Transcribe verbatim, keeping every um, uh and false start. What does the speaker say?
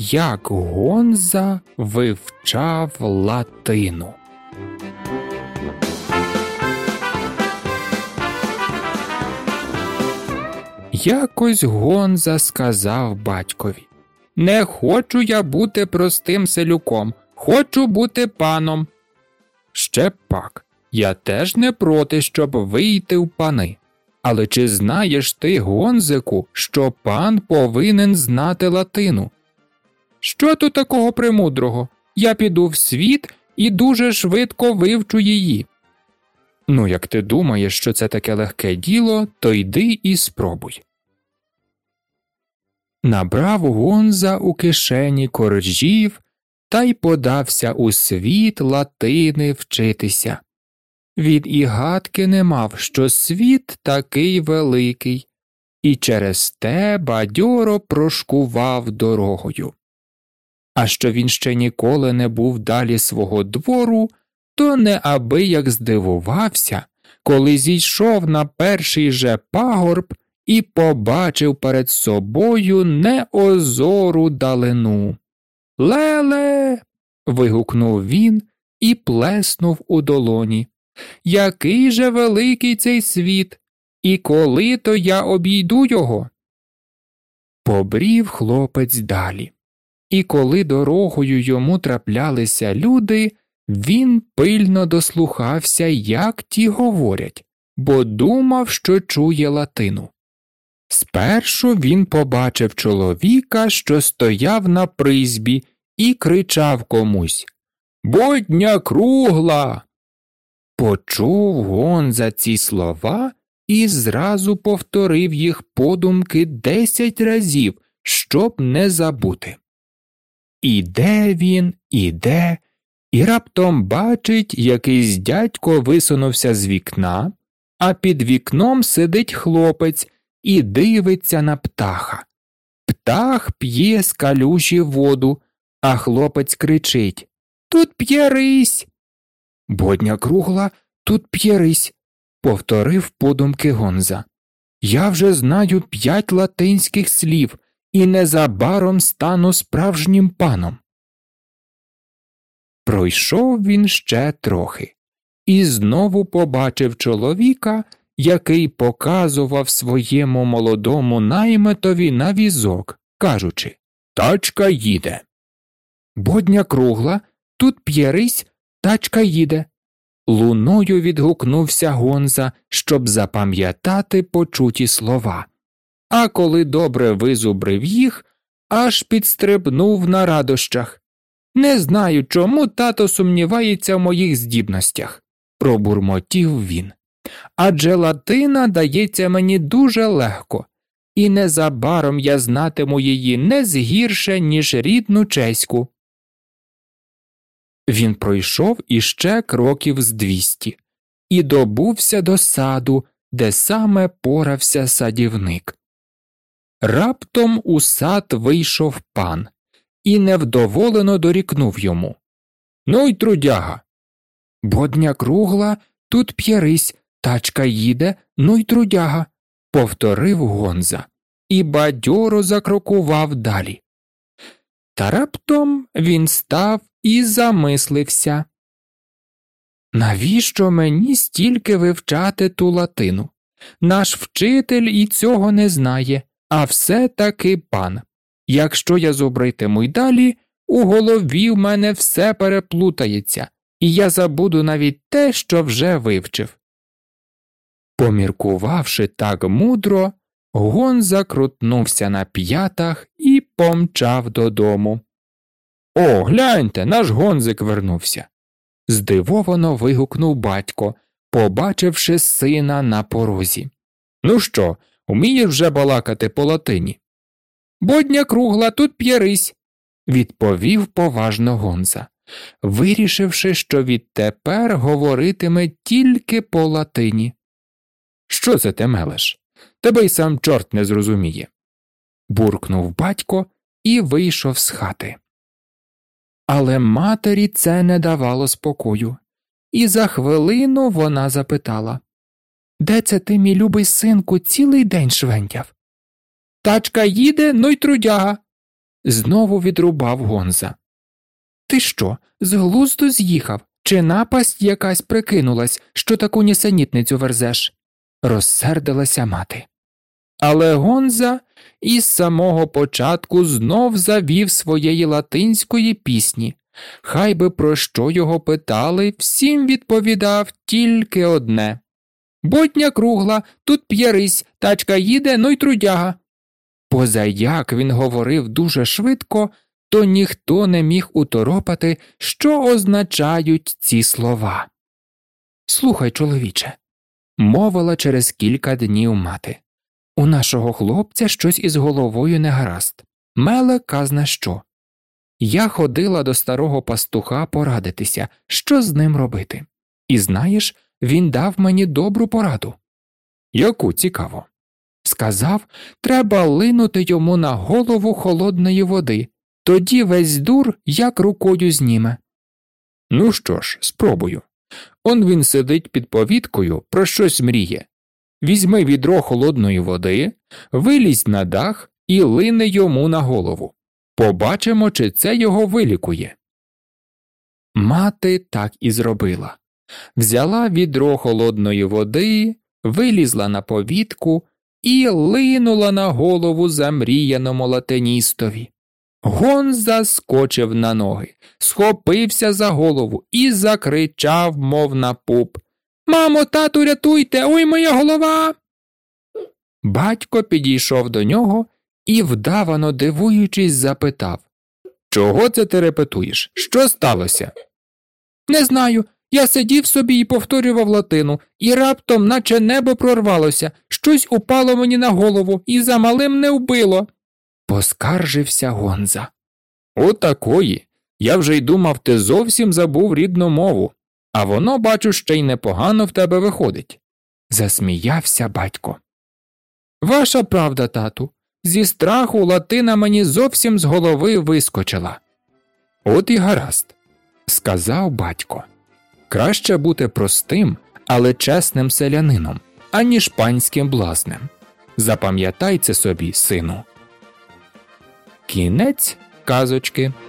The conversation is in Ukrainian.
як Гонза вивчав латину. Якось Гонза сказав батькові: «Не хочу я бути простим селюком, хочу бути паном». «Ще пак, я теж не проти, щоб вийти в пани. Але чи знаєш ти, Гонзику, що пан повинен знати латину?» «Що тут такого премудрого? Я піду в світ і дуже швидко вивчу її». «Ну, як ти думаєш, що це таке легке діло, то йди і спробуй». Набрав Гонза у кишені коржів та й подався у світ латини вчитися. Він і гадки не мав, що світ такий великий, і через те бадьоро прошкував дорогою. А що він ще ніколи не був далі свого двору, то неабияк здивувався, коли зійшов на перший же пагорб і побачив перед собою неозору далину. «Леле!» – вигукнув він і плеснув у долоні. «Який же великий цей світ! І коли то я обійду його?» Побрів хлопець далі. І коли дорогою йому траплялися люди, він пильно дослухався, як ті говорять, бо думав, що чує латину. Спершу він побачив чоловіка, що стояв на призьбі, і кричав комусь: «Бодня кругла!» Почув Гонза ці слова і зразу повторив їх подумки десять разів, щоб не забути. Іде він, іде, і раптом бачить, якийсь дядько висунувся з вікна, а під вікном сидить хлопець і дивиться на птаха. Птах п'є з калюжі воду, а хлопець кричить: «Тут п'є рись!» «Бодня кругла, тут п'є рись», – повторив подумки Гонза. «Я вже знаю п'ять латинських слів і незабаром стану справжнім паном». Пройшов він ще трохи і знову побачив чоловіка, який показував своєму молодому наймитові на візок, кажучи: «Тачка їде». «Бодня кругла, тут п'є рись, тачка їде», – луною відгукнувся Гонза, щоб запам'ятати почуті слова. А коли добре визубрив їх, аж підстрибнув на радощах. «Не знаю, чому тато сумнівається в моїх здібностях», – пробурмотів він. «Адже латина дається мені дуже легко, і незабаром я знатиму її не згірше, ніж рідну чеську». Він пройшов іще кроків з двісті і добувся до саду, де саме порався садівник. Раптом у сад вийшов пан і невдоволено дорікнув йому: «Ну й трудяга!» «Бодня кругла, тут п'є рись, тачка їде, ну й трудяга», – повторив Гонза і бадьоро закрокував далі. Та раптом він став і замислився: «Навіщо мені стільки вивчати ту латину? Наш вчитель і цього не знає, а все-таки пан. Якщо я зубритиму й далі, у голові в мене все переплутається, і я забуду навіть те, що вже вивчив». Поміркувавши так мудро, Гонза крутнувся на п'ятах і помчав додому. «О, гляньте, наш Гонзик вернувся!» – здивовано вигукнув батько, побачивши сина на порозі. «Ну що, умієш вже балакати по латині?» «Бодня кругла, тут п'є рись», – відповів поважно Гонза, вирішивши, що відтепер говоритиме тільки по латині. «Що це ти мелеш? Тебе й сам чорт не зрозуміє», – буркнув батько і вийшов з хати. Але матері це не давало спокою, і за хвилину вона запитала: «Де це ти, мій любий синку, цілий день швендяв?» «Тачка їде, ну й трудяга», Знову відрубав Гонза. Ти що, з глузду з'їхав? Чи напасть якась прикинулась, що таку нісенітницю верзеш? Розсердилася мати. Але Гонза із самого початку знов завів своєї латинської пісні. Хай би про що його питали, всім відповідав тільки одне. Ботня кругла, тут п'ярись, тачка їде, ну й трудяга. Позаяк він говорив дуже швидко, то ніхто не міг уторопати, що означають ці слова. Слухай, чоловіче, мовила через кілька днів мати. У нашого хлопця щось із головою не гаразд. Меле казна що. Я ходила до старого пастуха порадитися, що з ним робити. І знаєш, він дав мені добру пораду. Яку, цікаво? Сказав, треба линути йому на голову холодної води, тоді весь дур як рукою зніме. Ну що ж, спробую. Он він сидить під повіткою, про щось мріє. Візьми відро холодної води, вилізь на дах і лини йому на голову. Побачимо, чи це його вилікує. Мати так і зробила. Взяла відро холодної води, вилізла на повітку і линула на голову замріяному латиністові. Гонза скочив на ноги, схопився за голову і закричав, мов на пуп. «Мамо, тату, рятуйте! Ой, моя голова!» Батько підійшов до нього і, вдавано дивуючись, запитав. «Чого це ти репетуєш? Що сталося?» «Не знаю. Я сидів собі і повторював латину, і раптом, наче небо прорвалося, щось упало мені на голову і замалим не вбило», – поскаржився Гонза. «Отакої. Я вже й думав, ти зовсім забув рідну мову, а воно, бачу, ще й непогано в тебе виходить», – засміявся батько. «Ваша правда, тату. Зі страху латина мені зовсім з голови вискочила». «От і гаразд», – сказав батько. «Краще бути простим, але чесним селянином, аніж панським блазнем. Запам'ятай це собі, сину». Кінець казочки.